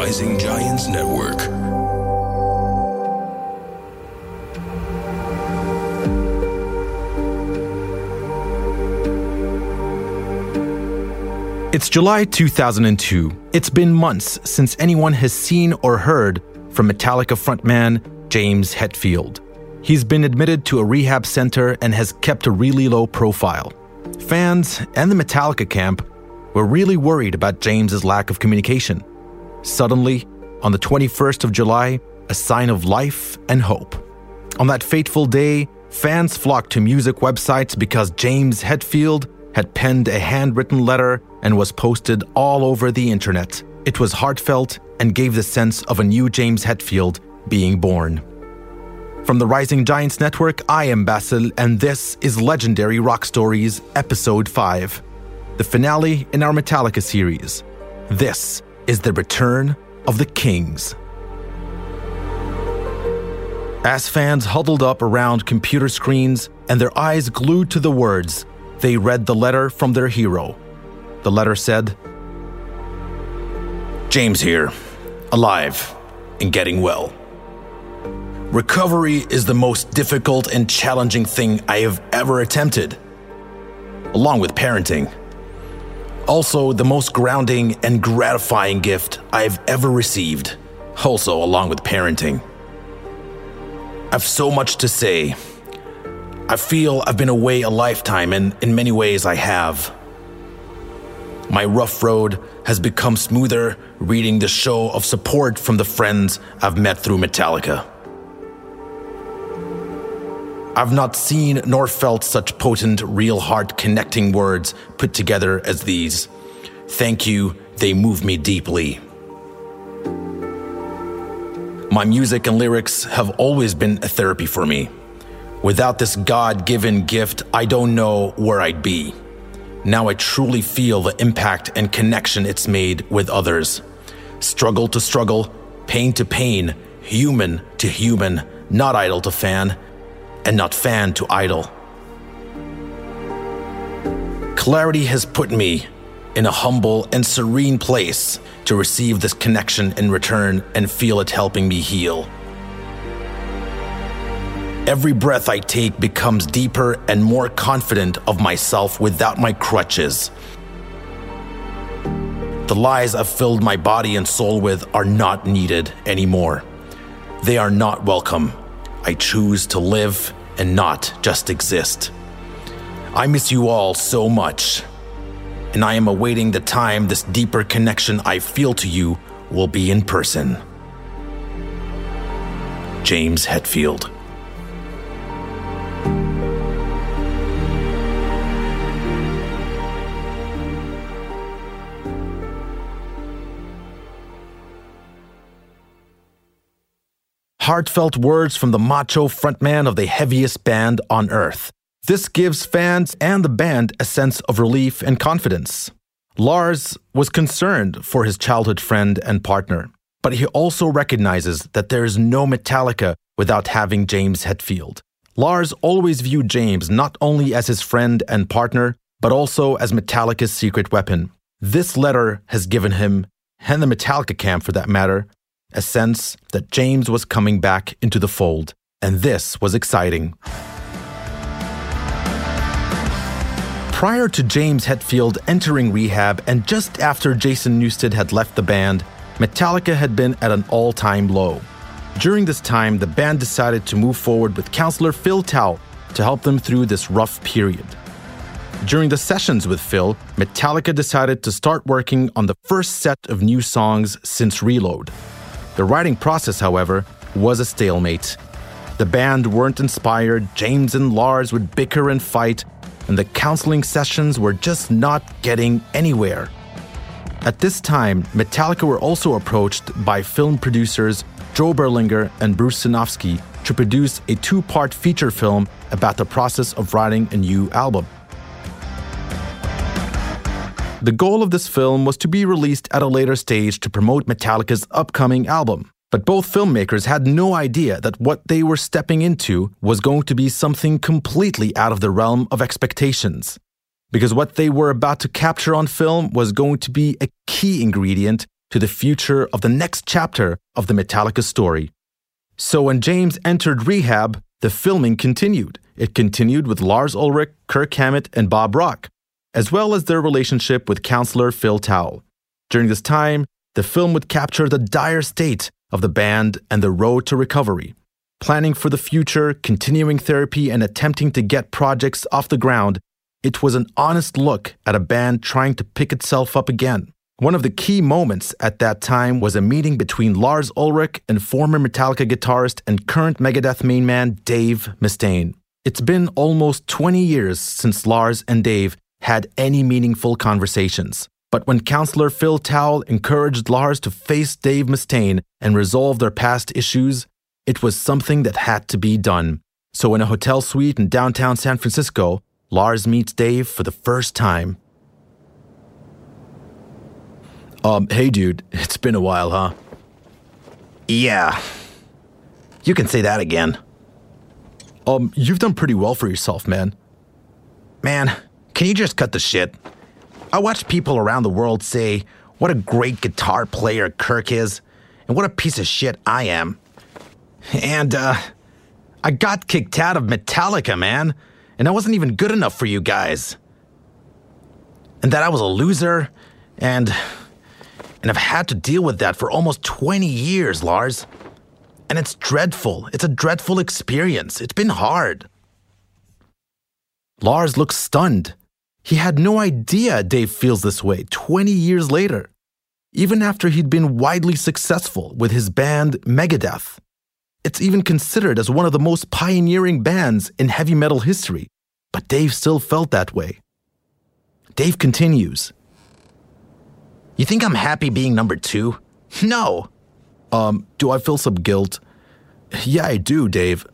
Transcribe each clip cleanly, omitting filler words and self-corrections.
Rising Giants Network. It's July 2002. It's been months since anyone has seen or heard from Metallica frontman James Hetfield. He's been admitted to a rehab center and has kept a really low profile. Fans and the Metallica camp were really worried about James's lack of communication. Suddenly, on the 21st of July, a sign of life and hope. On that fateful day, fans flocked to music websites because James Hetfield had penned a handwritten letter and was posted all over the internet. It was heartfelt and gave the sense of a new James Hetfield being born. From the Rising Giants Network, I am Basil, and this is Legendary Rock Stories, Episode 5, the finale in our Metallica series. This is the return of the Kings. As fans huddled up around computer screens and their eyes glued to the words, they read the letter from their hero. The letter said, James here, alive and getting well. Recovery is the most difficult and challenging thing I have ever attempted, along with parenting. Also, the most grounding and gratifying gift I've ever received, also along with parenting. I've so much to say. I feel I've been away a lifetime, and in many ways I have. My rough road has become smoother reading the show of support from the friends I've met through Metallica. I've not seen nor felt such potent, real heart-connecting words put together as these. Thank you, they move me deeply. My music and lyrics have always been a therapy for me. Without this God-given gift, I don't know where I'd be. Now I truly feel the impact and connection it's made with others. Struggle to struggle, pain to pain, human to human, not idol to fan, and not fan to idol. Clarity has put me in a humble and serene place to receive this connection in return and feel it helping me heal. Every breath I take becomes deeper and more confident of myself without my crutches. The lies I've filled my body and soul with are not needed anymore. They are not welcome. I choose to live and not just exist. I miss you all so much, and I am awaiting the time this deeper connection I feel to you will be in person. James Hetfield. Heartfelt words from the macho frontman of the heaviest band on earth. This gives fans and the band a sense of relief and confidence. Lars was concerned for his childhood friend and partner, but he also recognizes that there is no Metallica without having James Hetfield. Lars always viewed James not only as his friend and partner, but also as Metallica's secret weapon. This letter has given him, and the Metallica camp for that matter, a sense that James was coming back into the fold, and this was exciting. Prior to James Hetfield entering rehab and just after Jason Newsted had left the band, Metallica had been at an all-time low. During this time, the band decided to move forward with counselor Phil Towle to help them through this rough period. During the sessions with Phil, Metallica decided to start working on the first set of new songs since Reload. The writing process, however, was a stalemate. The band weren't inspired, James and Lars would bicker and fight, and the counseling sessions were just not getting anywhere. At this time, Metallica were also approached by film producers Joe Berlinger and Bruce Sinofsky to produce a 2-part feature film about the process of writing a new album. The goal of this film was to be released at a later stage to promote Metallica's upcoming album. But both filmmakers had no idea that what they were stepping into was going to be something completely out of the realm of expectations. Because what they were about to capture on film was going to be a key ingredient to the future of the next chapter of the Metallica story. So when James entered rehab, the filming continued. It continued with Lars Ulrich, Kirk Hammett, and Bob Rock, as well as their relationship with counselor Phil Towle. During this time, the film would capture the dire state of the band and the road to recovery. Planning for the future, continuing therapy, and attempting to get projects off the ground, it was an honest look at a band trying to pick itself up again. One of the key moments at that time was a meeting between Lars Ulrich and former Metallica guitarist and current Megadeth main man Dave Mustaine. It's been almost 20 years since Lars and Dave had any meaningful conversations. But when counselor Phil Towle encouraged Lars to face Dave Mustaine and resolve their past issues, it was something that had to be done. So in a hotel suite in downtown San Francisco, Lars meets Dave for the first time. Hey dude, it's been a while, huh? Yeah. You can say that again. You've done pretty well for yourself, man. Man, can you just cut the shit? I watch people around the world say what a great guitar player Kirk is and what a piece of shit I am. And, I got kicked out of Metallica, man, and I wasn't even good enough for you guys. And that I was a loser, and I've had to deal with that for almost 20 years, Lars. And it's dreadful. It's a dreadful experience. It's been hard. Lars looks stunned. He had no idea Dave feels this way 20 years later, even after he'd been widely successful with his band Megadeth. It's even considered as one of the most pioneering bands in heavy metal history, but Dave still felt that way. Dave continues. You think I'm happy being number 2? No. Do I feel some guilt? Yeah, I do, Dave.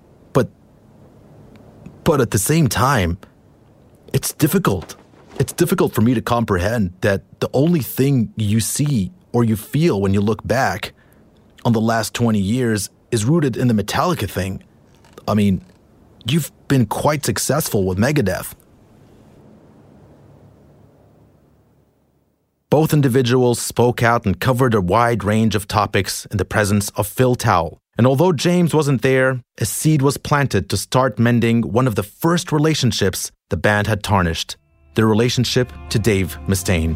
But at the same time, it's difficult. It's difficult for me to comprehend that the only thing you see or you feel when you look back on the last 20 years is rooted in the Metallica thing. I mean, you've been quite successful with Megadeth. Both individuals spoke out and covered a wide range of topics in the presence of Phil Towle. And although James wasn't there, a seed was planted to start mending one of the first relationships the band had tarnished, their relationship to Dave Mustaine.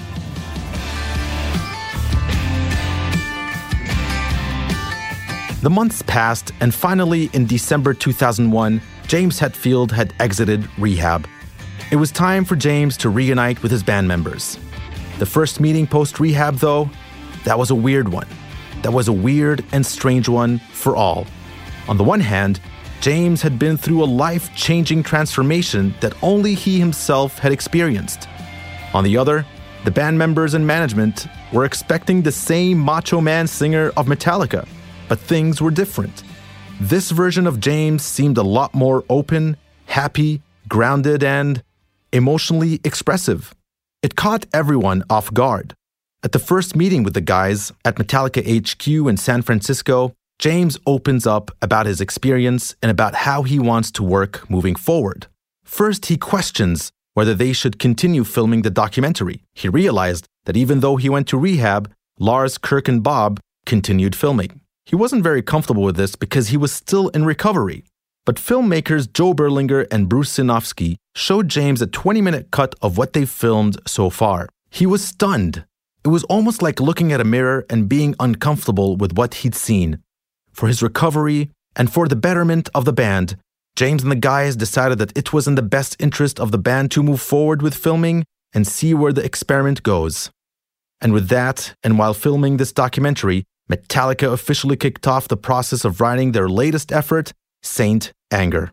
The months passed, and finally, in December 2001, James Hetfield had exited rehab. It was time for James to reunite with his band members. The first meeting post-rehab, though, that was a weird one. That was a weird and strange one for all. On the one hand, James had been through a life-changing transformation that only he himself had experienced. On the other, the band members and management were expecting the same Macho Man singer of Metallica, but things were different. This version of James seemed a lot more open, happy, grounded, and emotionally expressive. It caught everyone off guard. At the first meeting with the guys at Metallica HQ in San Francisco, James opens up about his experience and about how he wants to work moving forward. First, he questions whether they should continue filming the documentary. He realized that even though he went to rehab, Lars, Kirk, and Bob continued filming. He wasn't very comfortable with this because he was still in recovery. But filmmakers Joe Berlinger and Bruce Sinofsky showed James a 20-minute cut of what they've filmed so far. He was stunned. It was almost like looking at a mirror and being uncomfortable with what he'd seen. For his recovery and for the betterment of the band, James and the guys decided that it was in the best interest of the band to move forward with filming and see where the experiment goes. And with that, and while filming this documentary, Metallica officially kicked off the process of writing their latest effort, Saint Anger.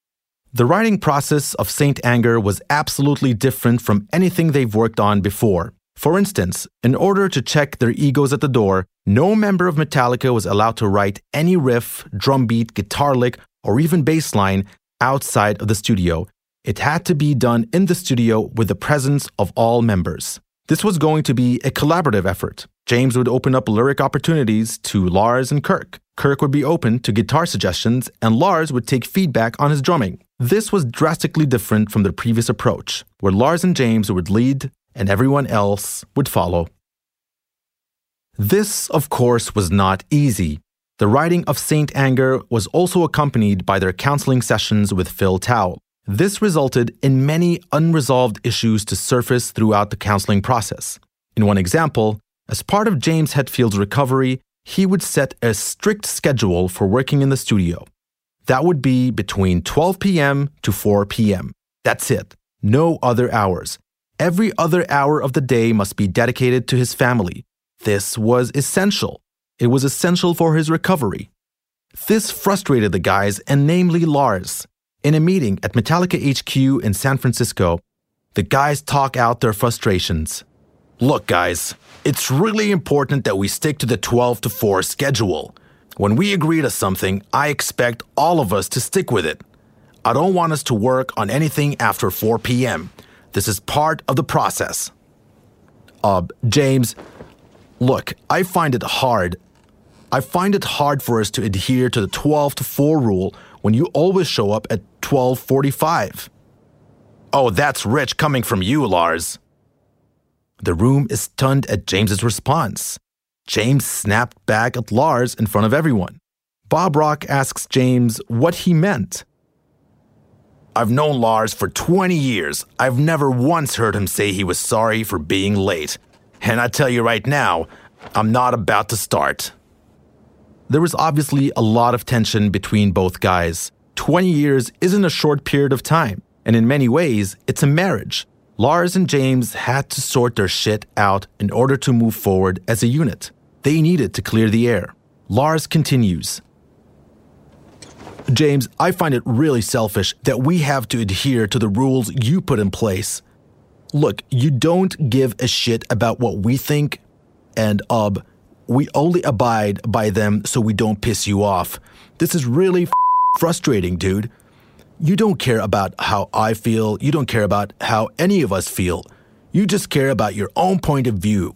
The writing process of Saint Anger was absolutely different from anything they've worked on before. For instance, in order to check their egos at the door, no member of Metallica was allowed to write any riff, drum beat, guitar lick, or even bass line outside of the studio. It had to be done in the studio with the presence of all members. This was going to be a collaborative effort. James would open up lyric opportunities to Lars and Kirk. Kirk would be open to guitar suggestions, and Lars would take feedback on his drumming. This was drastically different from the previous approach, where Lars and James would lead and everyone else would follow. This, of course, was not easy. The writing of Saint Anger was also accompanied by their counseling sessions with Phil Towle. This resulted in many unresolved issues to surface throughout the counseling process. In one example, as part of James Hetfield's recovery, he would set a strict schedule for working in the studio. That would be between 12 p.m. to 4 p.m. That's it. No other hours. Every other hour of the day must be dedicated to his family. This was essential. It was essential for his recovery. This frustrated the guys, and namely Lars. In a meeting at Metallica HQ in San Francisco, the guys talk out their frustrations. Look, guys, it's really important that we stick to the 12 to 4 schedule. When we agree to something, I expect all of us to stick with it. I don't want us to work on anything after 4 p.m. This is part of the process. James, look, I find it hard for us to adhere to the 12 to 4 rule when you always show up at 12:45. Oh, that's rich coming from you, Lars. The room is stunned at James's response. James snapped back at Lars in front of everyone. Bob Rock asks James what he meant. I've known Lars for 20 years. I've never once heard him say he was sorry for being late. And I tell you right now, I'm not about to start. There was obviously a lot of tension between both guys. 20 years isn't a short period of time, and in many ways, it's a marriage. Lars and James had to sort their shit out in order to move forward as a unit. They needed to clear the air. Lars continues. James, I find it really selfish that we have to adhere to the rules you put in place. Look, you don't give a shit about what we think, and we only abide by them so we don't piss you off. This is really frustrating, dude. You don't care about how I feel. You don't care about how any of us feel. You just care about your own point of view.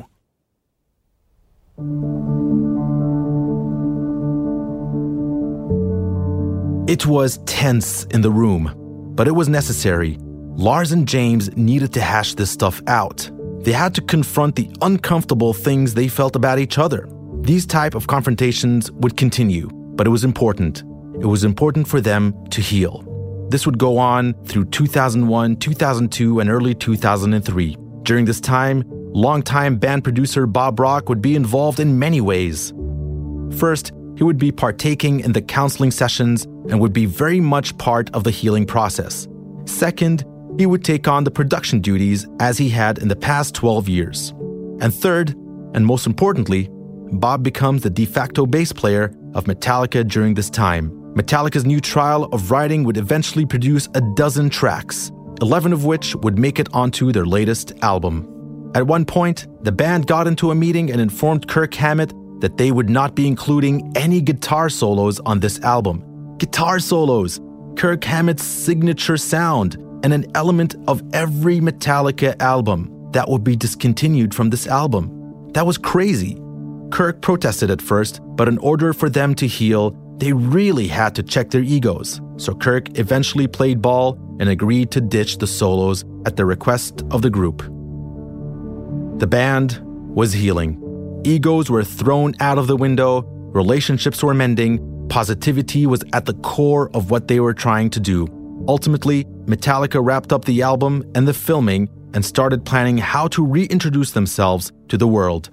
It was tense in the room, but it was necessary. Lars and James needed to hash this stuff out. They had to confront the uncomfortable things they felt about each other. These type of confrontations would continue, but it was important. It was important for them to heal. This would go on through 2001, 2002, and early 2003. During this time, longtime band producer Bob Rock would be involved in many ways. First, he would be partaking in the counseling sessions and would be very much part of the healing process. Second, he would take on the production duties as he had in the past 12 years. And third, and most importantly, Bob becomes the de facto bass player of Metallica during this time. Metallica's new trial of writing would eventually produce 12 tracks, 11 of which would make it onto their latest album. At one point, the band got into a meeting and informed Kirk Hammett that they would not be including any guitar solos on this album. Guitar solos, Kirk Hammett's signature sound, and an element of every Metallica album that would be discontinued from this album. That was crazy. Kirk protested at first, but in order for them to heal, they really had to check their egos. So Kirk eventually played ball and agreed to ditch the solos at the request of the group. The band was healing. Egos were thrown out of the window, relationships were mending, positivity was at the core of what they were trying to do. Ultimately, Metallica wrapped up the album and the filming and started planning how to reintroduce themselves to the world.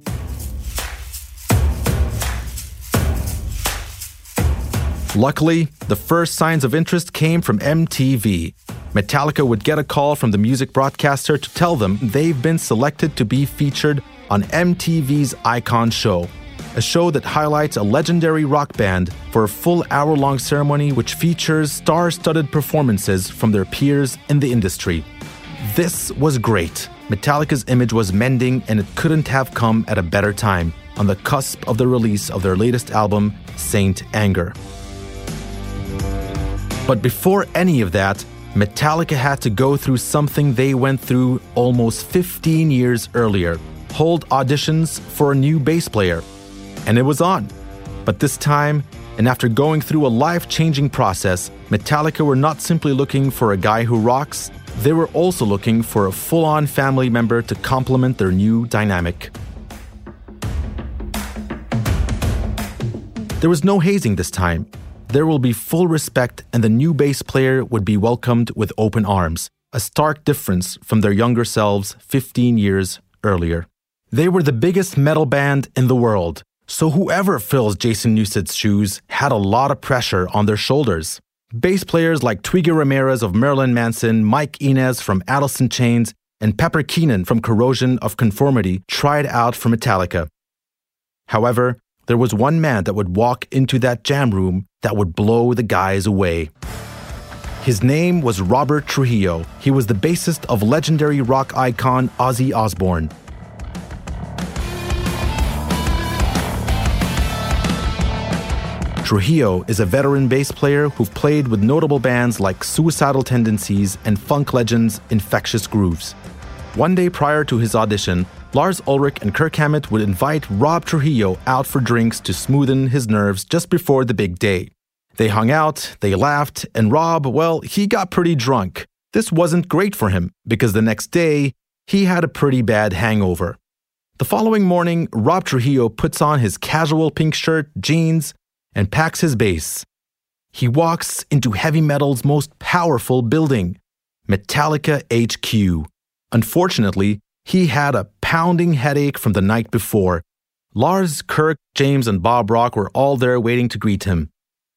Luckily, the first signs of interest came from MTV. Metallica would get a call from the music broadcaster to tell them they've been selected to be featured on MTV's Icon Show, a show that highlights a legendary rock band for a full hour-long ceremony which features star-studded performances from their peers in the industry. This was great. Metallica's image was mending, and it couldn't have come at a better time, on the cusp of the release of their latest album, Saint Anger. But before any of that, Metallica had to go through something they went through almost 15 years earlier: hold auditions for a new bass player. And it was on. But this time, and after going through a life-changing process, Metallica were not simply looking for a guy who rocks, they were also looking for a full-on family member to complement their new dynamic. There was no hazing this time. There will be full respect, and the new bass player would be welcomed with open arms, a stark difference from their younger selves 15 years earlier. They were the biggest metal band in the world, so whoever fills Jason Newsted's shoes had a lot of pressure on their shoulders. Bass players like Twiggy Ramirez of Marilyn Manson, Mike Inez from Alice in Chains, and Pepper Keenan from Corrosion of Conformity tried out for Metallica. However, there was one man that would walk into that jam room that would blow the guys away. His name was Robert Trujillo. He was the bassist of legendary rock icon Ozzy Osbourne. Trujillo is a veteran bass player who've played with notable bands like Suicidal Tendencies and funk legends Infectious Grooves. One day prior to his audition, Lars Ulrich and Kirk Hammett would invite Rob Trujillo out for drinks to smoothen his nerves just before the big day. They hung out, they laughed, and Rob, well, he got pretty drunk. This wasn't great for him because the next day, he had a pretty bad hangover. The following morning, Rob Trujillo puts on his casual pink shirt, jeans, and packs his bass. He walks into heavy metal's most powerful building, Metallica HQ. Unfortunately, he had a pounding headache from the night before. Lars, Kirk, James, and Bob Rock were all there waiting to greet him.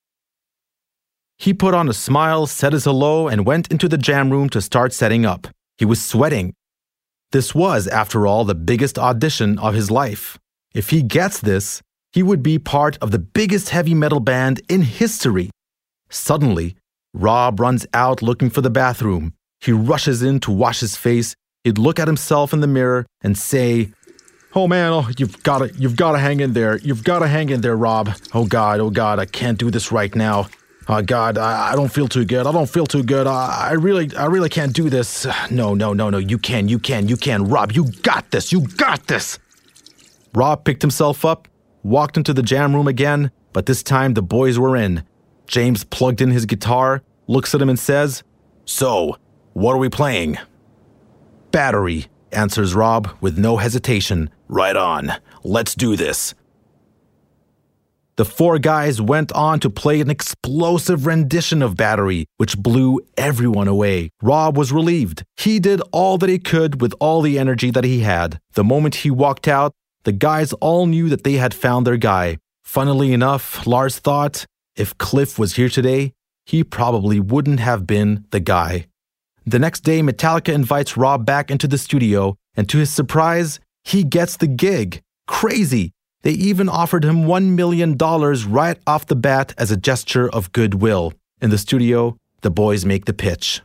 He put on a smile, said his hello, and went into the jam room to start setting up. He was sweating. This was, after all, the biggest audition of his life. If he gets this, he would be part of the biggest heavy metal band in history. Suddenly, Rob runs out looking for the bathroom. He rushes in to wash his face. He'd look at himself in the mirror and say, "Oh man, you've got to hang in there. You've got to hang in there, Rob. Oh God, I can't do this right now. Oh God, I don't feel too good. I really can't do this. No. You can. Rob, you got this. Rob picked himself up, walked into the jam room again, but this time the boys were in. James plugged in his guitar, looks at him and says, "So, what are we playing?" "Battery," answers Rob with no hesitation. "Right on. Let's do this." The four guys went on to play an explosive rendition of Battery, which blew everyone away. Rob was relieved. He did all that he could with all the energy that he had. The moment he walked out, the guys all knew that they had found their guy. Funnily enough, Lars thought, if Cliff was here today, he probably wouldn't have been the guy. The next day, Metallica invites Rob back into the studio, and to his surprise, he gets the gig. Crazy! They even offered him $1 million right off the bat as a gesture of goodwill. In the studio, the boys make the pitch.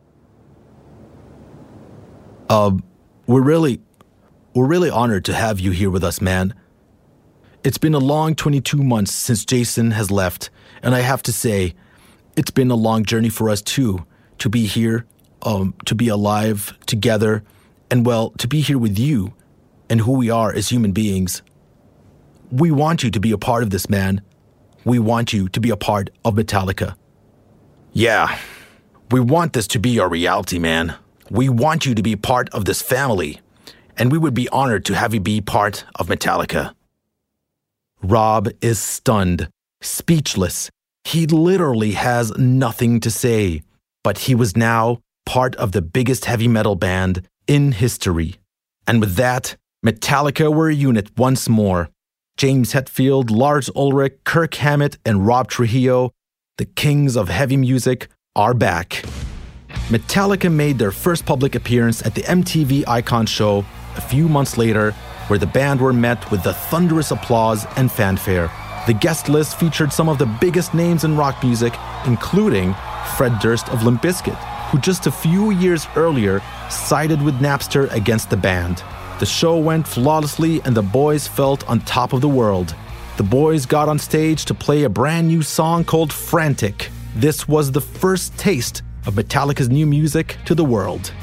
We're really honored to have you here with us, man. It's been a long 22 months since Jason has left, and I have to say, it's been a long journey for us too, to be here, to be alive together, and well, to be here with you and who we are as human beings. We want you to be a part of this, man. We want you to be a part of Metallica. Yeah, we want this to be our reality, man. We want you to be part of this family, and we would be honored to have you be part of Metallica. Rob is stunned, speechless. He literally has nothing to say, but he was now part of the biggest heavy metal band in history. And with that, Metallica were a unit once more. James Hetfield, Lars Ulrich, Kirk Hammett, and Rob Trujillo, the kings of heavy music, are back. Metallica made their first public appearance at the MTV Icon Show a few months later, where the band were met with the thunderous applause and fanfare. The guest list featured some of the biggest names in rock music, including Fred Durst of Limp Bizkit, who just a few years earlier sided with Napster against the band. The show went flawlessly and the boys felt on top of the world. The boys got on stage to play a brand new song called Frantic. This was the first taste of Metallica's new music to the world.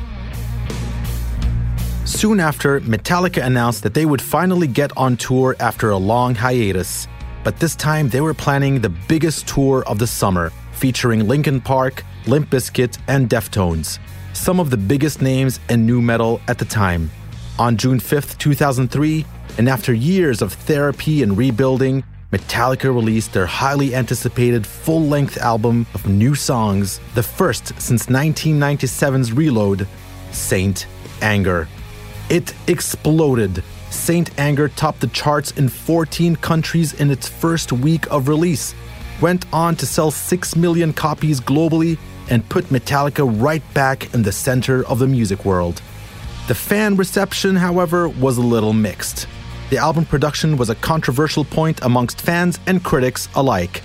Soon after, Metallica announced that they would finally get on tour after a long hiatus. But this time they were planning the biggest tour of the summer, featuring Linkin Park, Limp Bizkit, and Deftones, some of the biggest names in nu metal at the time. On June 5th, 2003, and after years of therapy and rebuilding, Metallica released their highly anticipated full-length album of new songs, the first since 1997's Reload, Saint Anger. It exploded. Saint Anger topped the charts in 14 countries in its first week of release, went on to sell 6 million copies globally, and put Metallica right back in the center of the music world. The fan reception, however, was a little mixed. The album production was a controversial point amongst fans and critics alike.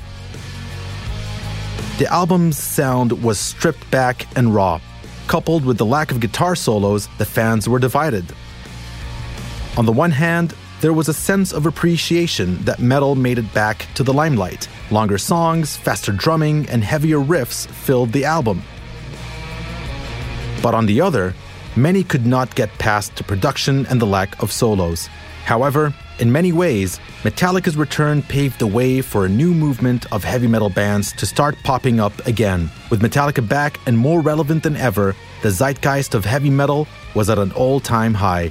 The album's sound was stripped back and raw. Coupled with the lack of guitar solos, the fans were divided. On the one hand, there was a sense of appreciation that metal made it back to the limelight. Longer songs, faster drumming, and heavier riffs filled the album. But on the other, many could not get past the production and the lack of solos. However, in many ways, Metallica's return paved the way for a new movement of heavy metal bands to start popping up again. With Metallica back and more relevant than ever, the zeitgeist of heavy metal was at an all-time high.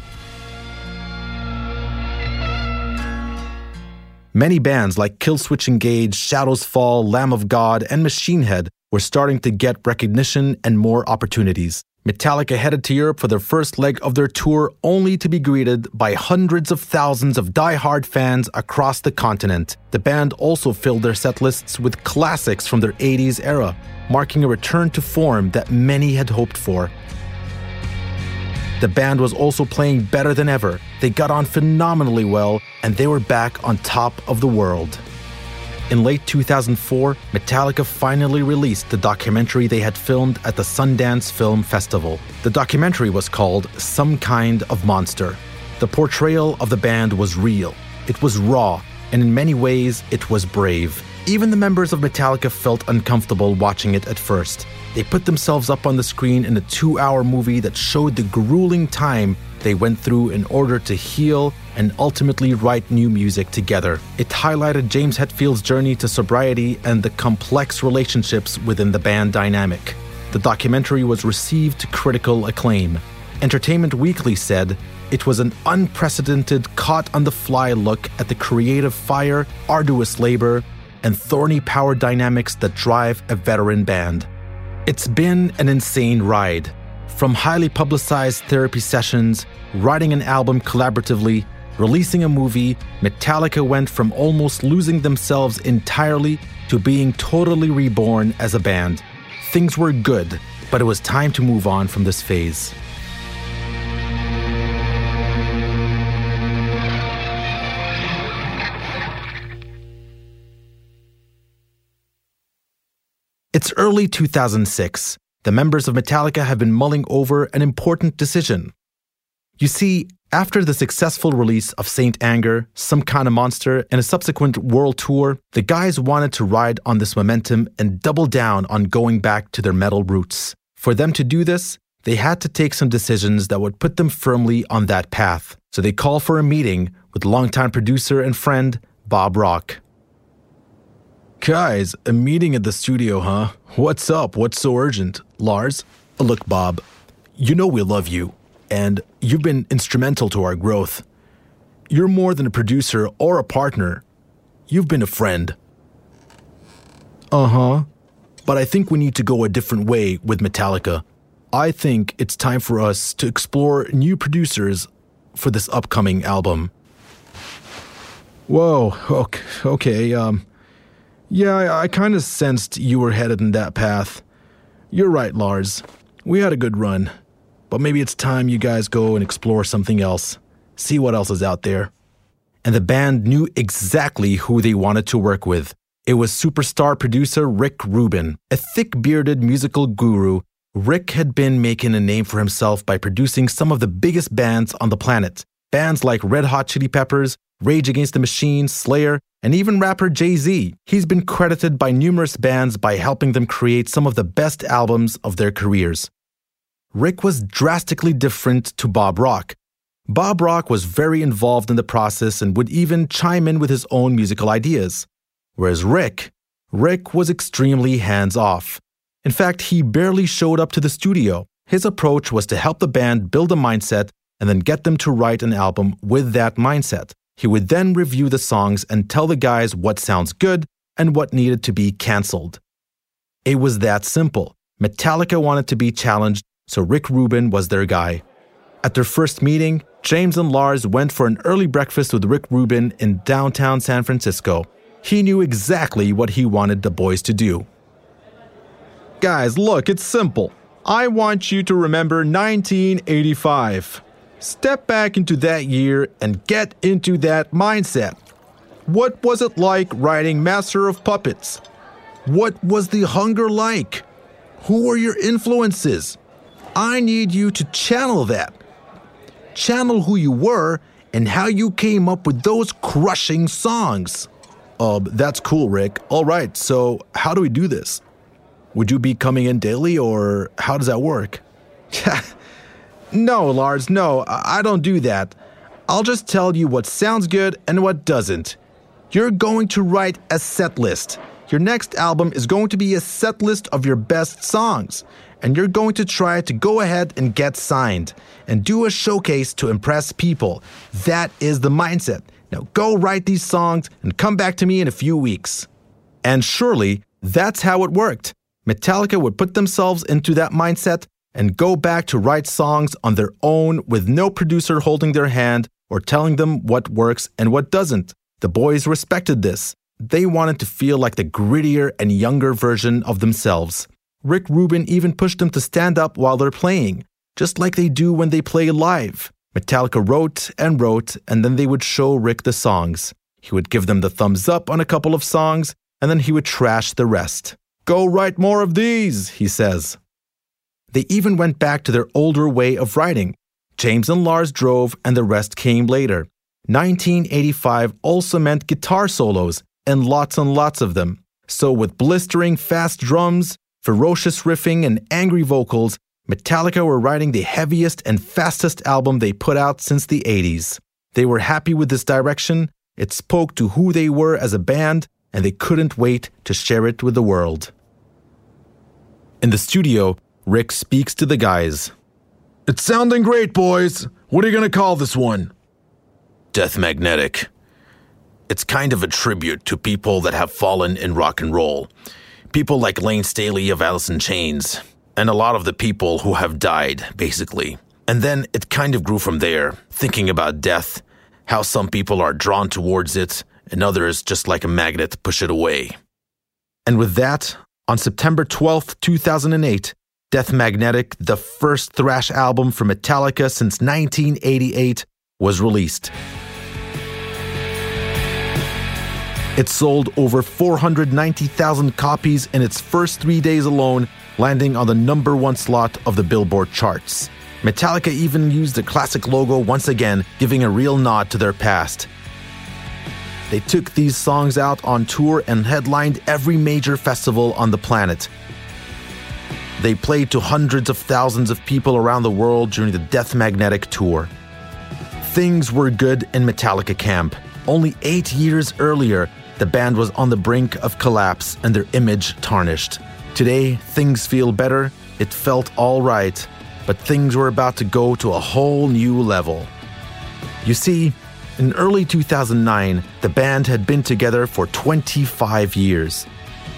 Many bands like Killswitch Engage, Shadows Fall, Lamb of God, and Machine Head were starting to get recognition and more opportunities. Metallica headed to Europe for their first leg of their tour, only to be greeted by hundreds of thousands of die-hard fans across the continent. The band also filled their setlists with classics from their 80s era, marking a return to form that many had hoped for. The band was also playing better than ever. They got on phenomenally well, and they were back on top of the world. In late 2004, Metallica finally released the documentary they had filmed at the Sundance Film Festival. The documentary was called Some Kind of Monster. The portrayal of the band was real. It was raw, and in many ways, it was brave. Even the members of Metallica felt uncomfortable watching it at first. They put themselves up on the screen in a 2-hour movie that showed the grueling time they went through in order to heal and ultimately write new music together. It highlighted James Hetfield's journey to sobriety and the complex relationships within the band dynamic. The documentary was received to critical acclaim. Entertainment Weekly said, "It was an unprecedented, caught-on-the-fly look at the creative fire, arduous labor, and thorny power dynamics that drive a veteran band." It's been an insane ride. From highly publicized therapy sessions, writing an album collaboratively, releasing a movie, Metallica went from almost losing themselves entirely to being totally reborn as a band. Things were good, but it was time to move on from this phase. It's early 2006. The members of Metallica have been mulling over an important decision. You see, after the successful release of Saint Anger, Some Kind of Monster, and a subsequent world tour, the guys wanted to ride on this momentum and double down on going back to their metal roots. For them to do this, they had to take some decisions that would put them firmly on that path. So they called for a meeting with longtime producer and friend, Bob Rock. "Guys, a meeting at the studio, huh? What's up? What's so urgent?" "Lars, look, Bob, you know we love you, and you've been instrumental to our growth. You're more than a producer or a partner. You've been a friend." "Uh-huh. But I think we need to go a different way with Metallica. I think it's time for us to explore new producers for this upcoming album." "Whoa, okay, yeah, I kind of sensed you were headed in that path. You're right, Lars. We had a good run. But maybe it's time you guys go and explore something else. See what else is out there." And the band knew exactly who they wanted to work with. It was superstar producer Rick Rubin. A thick-bearded musical guru, Rick had been making a name for himself by producing some of the biggest bands on the planet. Bands like Red Hot Chili Peppers, Rage Against the Machine, Slayer, and even rapper Jay-Z. He's been credited by numerous bands by helping them create some of the best albums of their careers. Rick was drastically different to Bob Rock. Bob Rock was very involved in the process and would even chime in with his own musical ideas. Whereas Rick was extremely hands-off. In fact, he barely showed up to the studio. His approach was to help the band build a mindset and then get them to write an album with that mindset. He would then review the songs and tell the guys what sounds good and what needed to be cancelled. It was that simple. Metallica wanted to be challenged, so Rick Rubin was their guy. At their first meeting, James and Lars went for an early breakfast with Rick Rubin in downtown San Francisco. He knew exactly what he wanted the boys to do. Guys, look, it's simple. I want you to remember 1985. Step back into that year and get into that mindset. What was it like writing Master of Puppets? What was the hunger like? Who were your influences? I need you to channel that. Channel who you were and how you came up with those crushing songs. That's cool, Rick. All right, so how do we do this? Would you be coming in daily, or how does that work? No, Lars, no, I don't do that. I'll just tell you what sounds good and what doesn't. You're going to write a set list. Your next album is going to be a set list of your best songs, and you're going to try to go ahead and get signed and do a showcase to impress people. That is the mindset. Now go write these songs and come back to me in a few weeks. And surely, that's how it worked. Metallica would put themselves into that mindset and go back to write songs on their own with no producer holding their hand or telling them what works and what doesn't. The boys respected this. They wanted to feel like the grittier and younger version of themselves. Rick Rubin even pushed them to stand up while they're playing, just like they do when they play live. Metallica wrote, and then they would show Rick the songs. He would give them the thumbs up on a couple of songs, and then he would trash the rest. Go write more of these, he says. They even went back to their older way of writing. James and Lars drove, and the rest came later. 1985 also meant guitar solos, and lots of them. So with blistering fast drums, ferocious riffing, and angry vocals, Metallica were writing the heaviest and fastest album they put out since the 80s. They were happy with this direction. It spoke to who they were as a band, and they couldn't wait to share it with the world. In the studio, Rick speaks to the guys. It's sounding great, boys. What are you going to call this one? Death Magnetic. It's kind of a tribute to people that have fallen in rock and roll. People like Lane Staley of Alice in Chains. And a lot of the people who have died, basically. And then it kind of grew from there, thinking about death, how some people are drawn towards it, and others, just like a magnet, push it away. And with that, on September 12th, 2008, Death Magnetic, the first thrash album from Metallica since 1988, was released. It sold over 490,000 copies in its first 3 days alone, landing on the #1 slot of the Billboard charts. Metallica even used the classic logo once again, giving a real nod to their past. They took these songs out on tour and headlined every major festival on the planet. They played to hundreds of thousands of people around the world during the Death Magnetic tour. Things were good in Metallica camp. Only 8 years earlier, the band was on the brink of collapse and their image tarnished. Today, things feel better, it felt all right, but things were about to go to a whole new level. You see, in early 2009, the band had been together for 25 years.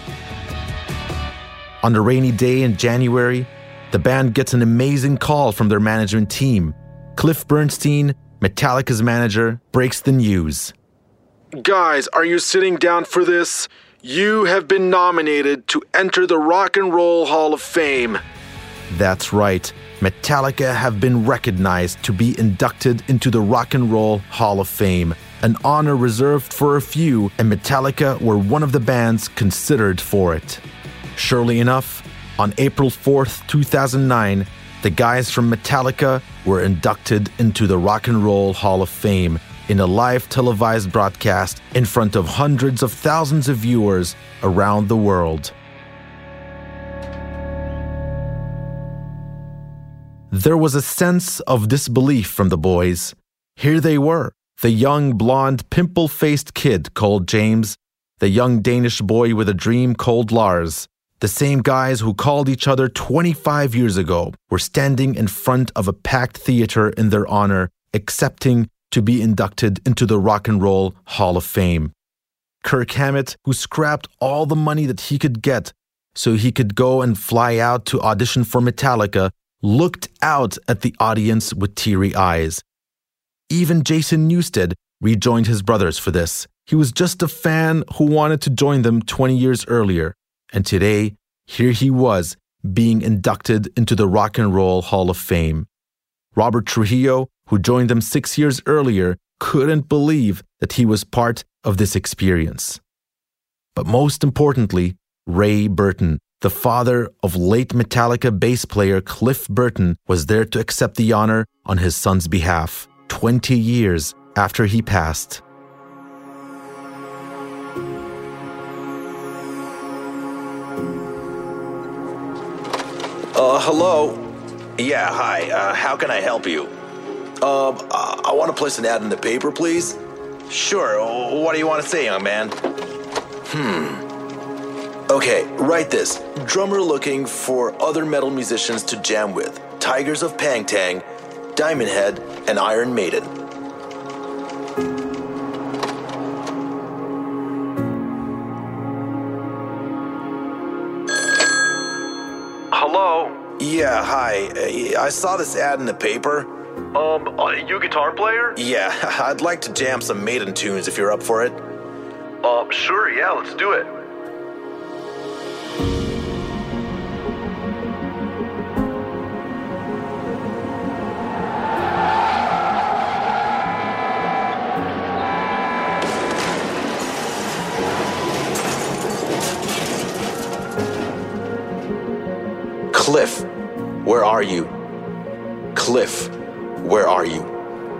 On a rainy day in January, the band gets an amazing call from their management team. Cliff Bernstein, Metallica's manager, breaks the news. Guys, are you sitting down for this? You have been nominated to enter the Rock and Roll Hall of Fame. That's right. Metallica have been recognized to be inducted into the Rock and Roll Hall of Fame, an honor reserved for a few, and Metallica were one of the bands considered for it. Surely enough, on April 4th, 2009, the guys from Metallica were inducted into the Rock and Roll Hall of Fame in a live televised broadcast in front of hundreds of thousands of viewers around the world. There was a sense of disbelief from the boys. Here they were, the young, blonde, pimple-faced kid called James, the young Danish boy with a dream called Lars. The same guys who called each other 25 years ago were standing in front of a packed theater in their honor, accepting to be inducted into the Rock and Roll Hall of Fame. Kirk Hammett, who scrapped all the money that he could get so he could go and fly out to audition for Metallica, looked out at the audience with teary eyes. Even Jason Newsted rejoined his brothers for this. He was just a fan who wanted to join them 20 years earlier. And today, here he was, being inducted into the Rock and Roll Hall of Fame. Robert Trujillo, who joined them 6 years earlier, couldn't believe that he was part of this experience. But most importantly, Ray Burton, the father of late Metallica bass player Cliff Burton, was there to accept the honor on his son's behalf, 20 years after he passed. Hello? Yeah, hi. How can I help you? I want to place an ad in the paper, please. Sure. What do you want to say, young man? Okay, write this. Drummer looking for other metal musicians to jam with. Tigers of Pangtang, Diamond Head, and Iron Maiden. Hello? Yeah, hi. I saw this ad in the paper. You guitar player? Yeah, I'd like to jam some Maiden tunes if you're up for it. Sure, yeah, let's do it. Cliff, where are you? Cliff, where are you?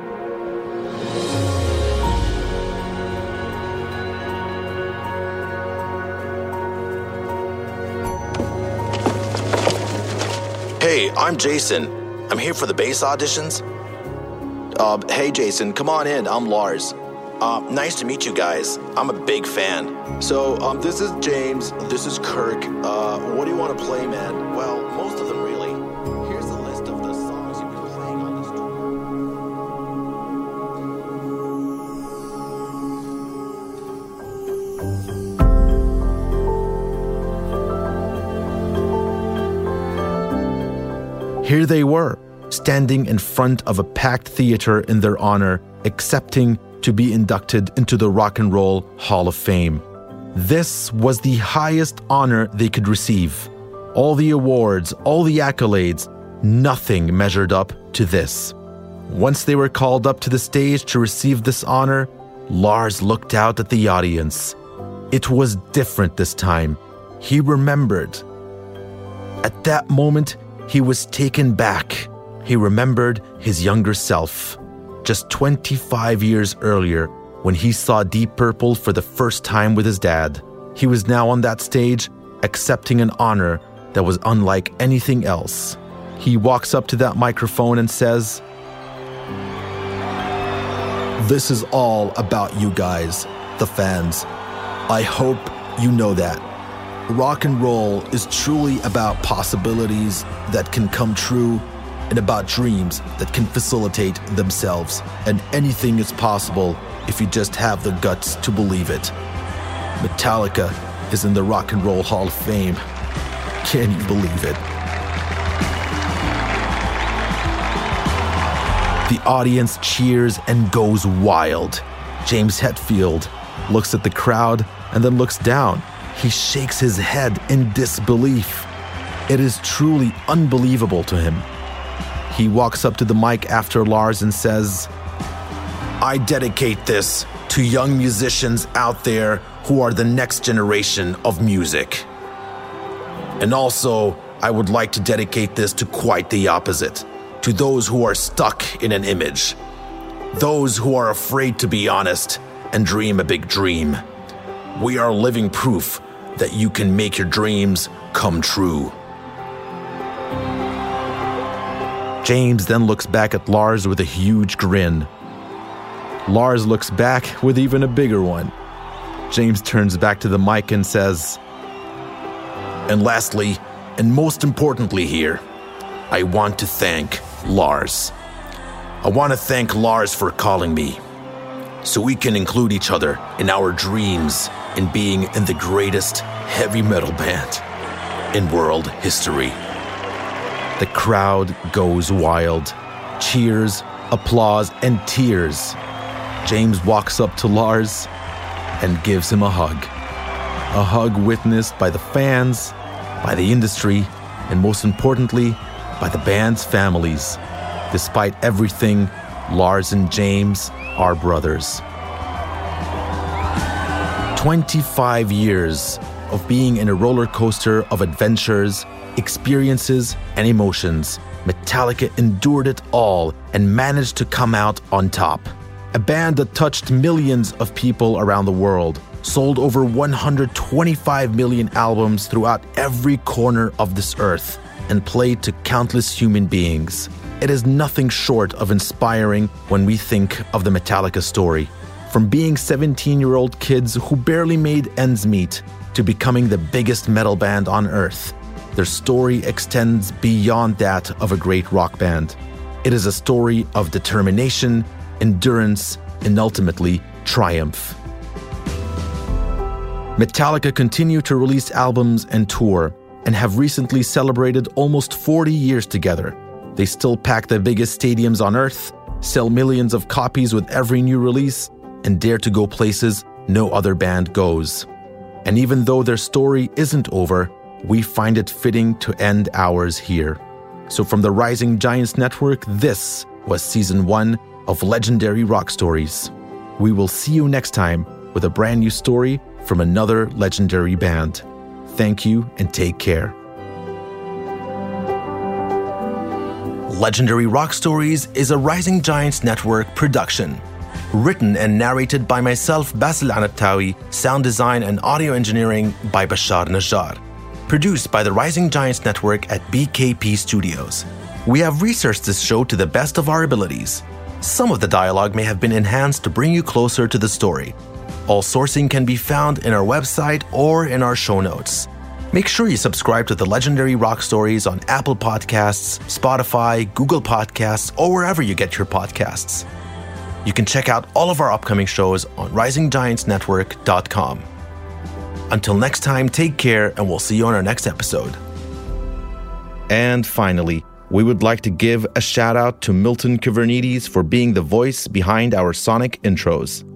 Hey, I'm Jason. I'm here for the bass auditions. Hey Jason, come on in. I'm Lars. Nice to meet you guys. I'm a big fan. So, this is James. This is Kirk. What do you want to play, man? Well, most of them really. Here's the list of the songs you've been playing on this tour. Here they were, standing in front of a packed theater in their honor, accepting to be inducted into the Rock and Roll Hall of Fame. This was the highest honor they could receive. All the awards, all the accolades, nothing measured up to this. Once they were called up to the stage to receive this honor, Lars looked out at the audience. It was different this time. He remembered. At that moment, he was taken back. He remembered his younger self. Just 25 years earlier, when he saw Deep Purple for the first time with his dad. He was now on that stage, accepting an honor that was unlike anything else. He walks up to that microphone and says, "This is all about you guys, the fans. I hope you know that. Rock and roll is truly about possibilities that can come true and about dreams that can facilitate themselves. And anything is possible if you just have the guts to believe it. Metallica is in the Rock and Roll Hall of Fame. Can you believe it?" The audience cheers and goes wild. James Hetfield looks at the crowd and then looks down. He shakes his head in disbelief. It is truly unbelievable to him. He walks up to the mic after Lars and says, "I dedicate this to young musicians out there who are the next generation of music. And also, I would like to dedicate this to quite the opposite, to those who are stuck in an image, those who are afraid to be honest and dream a big dream. We are living proof that you can make your dreams come true." James then looks back at Lars with a huge grin. Lars looks back with even a bigger one. James turns back to the mic and says, "And lastly, and most importantly here, I want to thank Lars. I want to thank Lars for calling me, so we can include each other in our dreams in being in the greatest heavy metal band in world history. The crowd goes wild. Cheers, applause, and tears. James walks up to Lars and gives him a hug. A hug witnessed by the fans, by the industry, and most importantly, by the band's families. Despite everything, Lars and James are brothers. 25 years of being in a roller coaster of adventures, experiences, and emotions. Metallica endured it all and managed to come out on top. A band that touched millions of people around the world, sold over 125 million albums throughout every corner of this earth, and played to countless human beings. It is nothing short of inspiring when we think of the Metallica story. From being 17-year-old kids who barely made ends meet to becoming the biggest metal band on earth, their story extends beyond that of a great rock band. It is a story of determination, endurance, and ultimately triumph. Metallica continue to release albums and tour, and have recently celebrated almost 40 years together. They still pack the biggest stadiums on earth, sell millions of copies with every new release, and dare to go places no other band goes. And even though their story isn't over, we find it fitting to end ours here. So from the Rising Giants Network, this was Season 1 of Legendary Rock Stories. We will see you next time with a brand new story from another legendary band. Thank you and take care. Legendary Rock Stories is a Rising Giants Network production. Written and narrated by myself, Basil Anabtawi, sound design and audio engineering by Bashar Najjar. Produced by the Rising Giants Network at BKP Studios. We have researched this show to the best of our abilities. Some of the dialogue may have been enhanced to bring you closer to the story. All sourcing can be found in our website or in our show notes. Make sure you subscribe to the Legendary Rock Stories on Apple Podcasts, Spotify, Google Podcasts, or wherever you get your podcasts. You can check out all of our upcoming shows on risinggiantsnetwork.com. Until next time, take care, and we'll see you on our next episode. And finally, we would like to give a shout out to Milton Kivernidis for being the voice behind our sonic intros.